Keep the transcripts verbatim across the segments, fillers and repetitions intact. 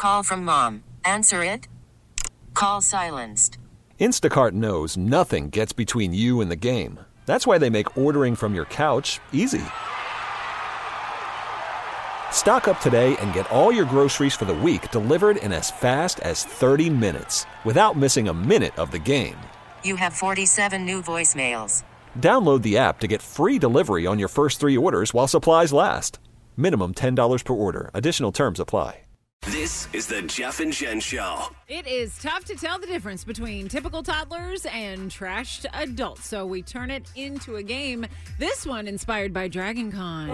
Call from mom. Answer it. Call silenced. Instacart knows nothing gets between you and the game. That's why they make ordering from your couch easy. Stock up today and get all your groceries for the week delivered in as fast as thirty minutes without missing a minute of the game. You have forty-seven new voicemails. Download the app to get free delivery on your first three orders while supplies last. Minimum ten dollars per order. Additional terms apply. This is the Jeff and Jen Show. It is tough to tell the difference between typical toddlers and trashed adults, so we turn it into a game. This one inspired by Dragon Con.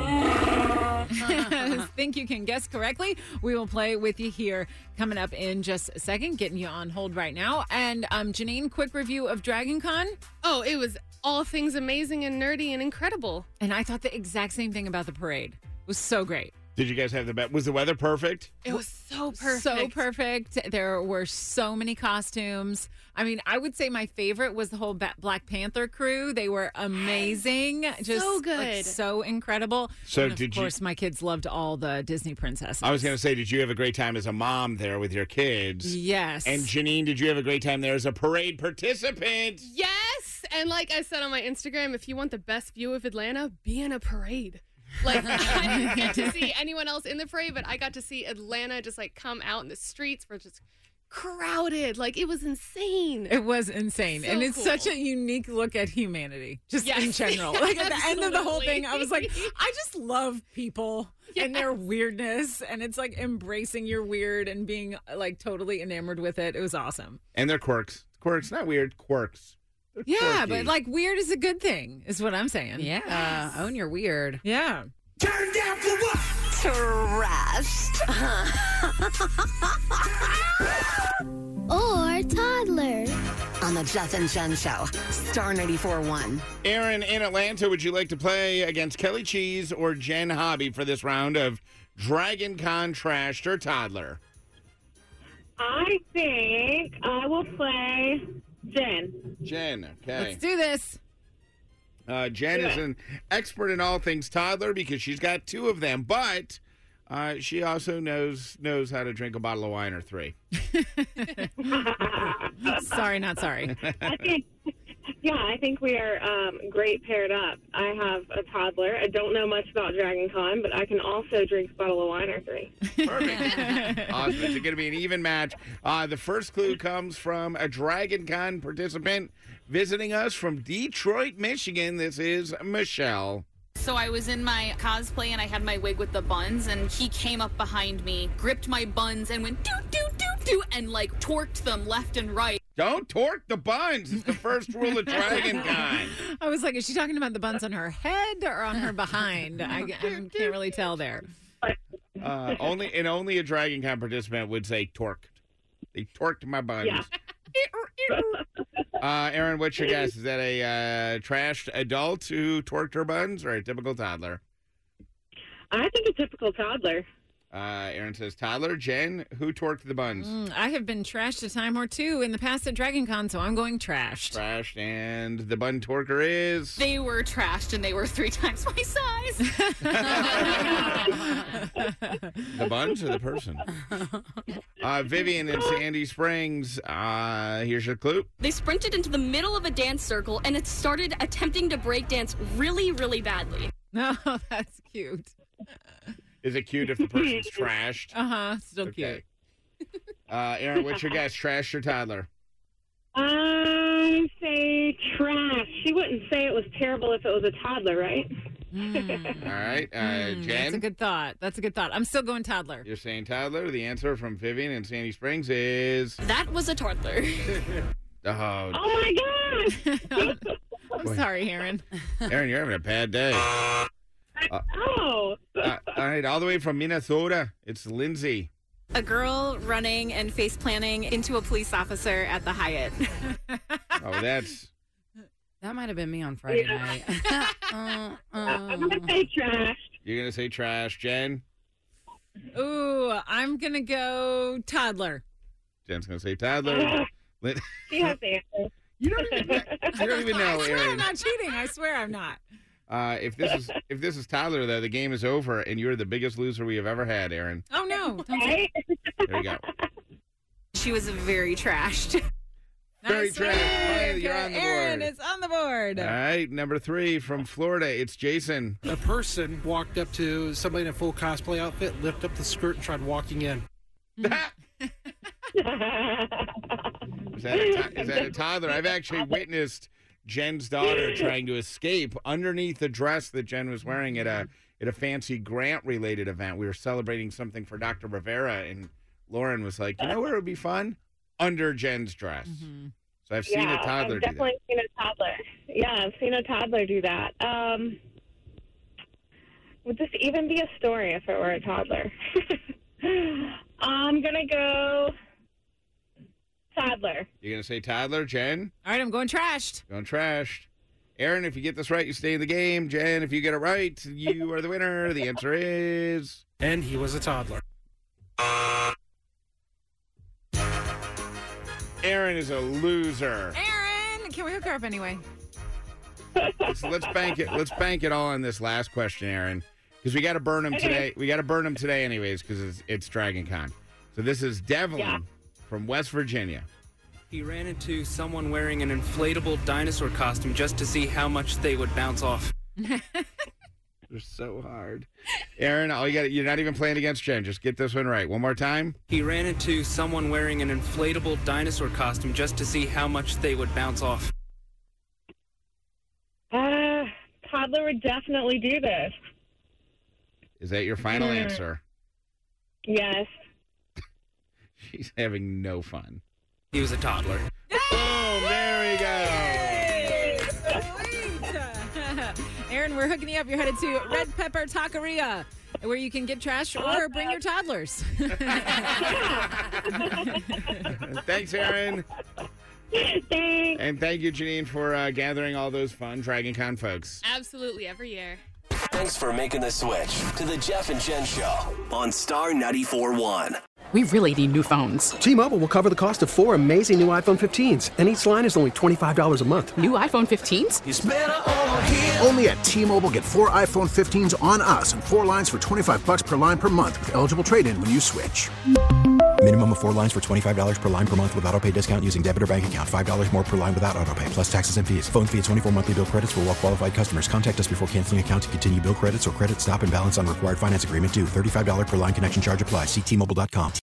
Think you can guess correctly? We will play with you here coming up in just a second, getting you on hold right now. And um, Janine, quick review of Dragon Con. Oh, it was all things amazing and nerdy and incredible. And I thought the exact same thing about the parade. It was so great. Did you guys have the best? Was the weather perfect? It was so perfect. So perfect. There were so many costumes. I mean, I would say my favorite was the whole ba- Black Panther crew. They were amazing. Just so good. Like, so incredible. So and of did you- course, my kids loved all the Disney princesses. I was going to say, did you have a great time as a mom there with your kids? Yes. And Janine, did you have a great time there as a parade participant? Yes. And like I said on my Instagram, if you want the best view of Atlanta, be in a parade. Like, I didn't get to see anyone else in the parade, but I got to see Atlanta just, like, come out in the streets were just crowded. Like, it was insane. It was insane. So and it's cool. such a unique look at humanity, just Yes. in general. Like, at the end of the whole thing, I was like, Absolutely. I just love people and their Yes. weirdness. And it's like embracing your weird and being, like, totally enamored with it. It was awesome. And their quirks. Quirks, not weird, quirks. They're Yeah, quirky. but, like, weird is a good thing, is what I'm saying. Yeah, own your weird. Yeah. Turn down for what? Trashed. Or toddler. On the Jeff and Jen Show. Star ninety-four point one. Aaron in Atlanta, would you like to play against Kelly Cheese or Jen Hobby for this round of Dragon Con Trashed or Toddler? I think I will play Jen. Jen, okay. Let's do this. Uh, Jen is an expert in all things toddler because she's got two of them, but uh, she also knows knows how to drink a bottle of wine or three. Sorry, not sorry. I think, yeah, I think we are um, great paired up. I have a toddler. I don't know much about Dragon Con, but I can also drink a bottle of wine or three. Perfect. Awesome. It's going to be an even match. Uh, the first clue comes from a Dragon Con participant visiting us from Detroit, Michigan. This is Michelle. So I was in my cosplay and I had my wig with the buns, and he came up behind me, gripped my buns, and went doo doo doo doo, and like torqued them left and right. Don't torque the buns. It's the first rule of Dragon Con. I was like, is she talking about the buns on her head or on her behind? I, I can't really tell there. Uh, only and only a Dragon Con participant would say torqued. They torqued my buns. Yeah. Uh, Aaron, what's your guess? Is that a uh, trashed adult who torqued her buns or a typical toddler? I think a typical toddler. Uh, Aaron says toddler. Jen, who torqued the buns? Mm, I have been trashed a time or two in the past at Dragon Con, so I'm going trashed. Trashed, and the bun torquer is... They were trashed and they were three times my size. The buns or the person? Uh, Vivian in Sandy Springs, uh, here's your clue. They sprinted into the middle of a dance circle and it started attempting to break dance really, really badly. No, that's cute. Is it cute if the person's trashed? Uh-huh, still Okay. cute. Uh, Aaron, what's your guess? Trashed or toddler? I say trash. She wouldn't say it was terrible if it was a toddler, right? Mm. All right. Uh, Mm, Jen? That's a good thought. That's a good thought. I'm still going toddler. You're saying toddler. The answer from Vivian in Sandy Springs is... That was a toddler. Oh, Oh, my gosh. I'm Boy. sorry, Aaron. Aaron, you're having a bad day. Uh, Oh. uh, all right, all the way from Minnesota, it's Lindsay. A girl running and face planting into a police officer at the Hyatt. Oh, that's... That might have been me on Friday Yeah. night. uh, I'm uh. going to say trash. You're going to say trash. Jen? Ooh, I'm going to go toddler. Jen's going to say toddler. Lin- She has the answer. You don't even, you don't even know, I swear I'm Aaron. not cheating. I swear I'm not. Uh, if this is if this is toddler, though, the game is over, and you're the biggest loser we have ever had, Aaron. Oh, no. Don't say Okay. There you go. she was very trashed. Very Nice trash. work. Finally, you're on the Aaron board. is on the board. All right, number three from Florida. It's Jason. A person walked up to somebody in a full cosplay outfit, lifted up the skirt, and tried walking in. Is that, a to- is that a toddler? I've actually witnessed Jen's daughter trying to escape underneath the dress that Jen was wearing at a at a fancy grant-related event. We were celebrating something for Doctor Rivera, and Lauren was like, "You know where it would be fun? Under Jen's dress." Mm-hmm. So I've seen yeah, a toddler I've do definitely that. seen a toddler. Yeah, I've seen a toddler do that. Um, would this even be a story if it were a toddler? I'm gonna go toddler. You're gonna say toddler, Jen? All right, I'm going trashed. Going trashed. Aaron, if you get this right, you stay in the game. Jen, if you get it right, you are the winner. The answer is... And he was a toddler. Aaron is a loser. Aaron, can we hook her up anyway? Let's, let's bank it. Let's bank it all on this last question, Aaron, because we got to burn him today. We got to burn him today, anyways, because it's, it's Dragon Con. So this is Devlin Yeah. from West Virginia. He ran into someone wearing an inflatable dinosaur costume just to see how much they would bounce off. They're so hard. Aaron, all you got, you're not even playing against Jen. Just get this one right. One more time. He ran into someone wearing an inflatable dinosaur costume just to see how much they would bounce off. Uh, toddler would definitely do this. Is that your final Mm. answer? Yes. She's having no fun. He was a toddler. Boom, there we go. Aaron, we're hooking you up. You're headed to Red Pepper Taqueria, where you can get trash or bring your toddlers. Thanks, Aaron. Thanks. And thank you, Janine, for uh, gathering all those fun Dragon Con folks. Absolutely, every year. Thanks for making the switch to the Jeff and Jen Show on Star ninety-four point one. We really need new phones. T-Mobile will cover the cost of four amazing new iPhone fifteens, and each line is only twenty-five dollars a month. New iPhone fifteens? It's better over here. Only at T-Mobile, get four iPhone fifteens on us and four lines for twenty-five bucks per line per month with eligible trade-in when you switch. Minimum of four lines for twenty-five dollars per line per month with autopay discount using debit or bank account. five dollars more per line without autopay, plus taxes and fees. Phone fee at twenty-four monthly bill credits for well-qualified customers. Contact us before canceling account to continue bill credits or credit stop and balance on required finance agreement due. thirty-five dollars per line connection charge applies. See T Mobile dot com.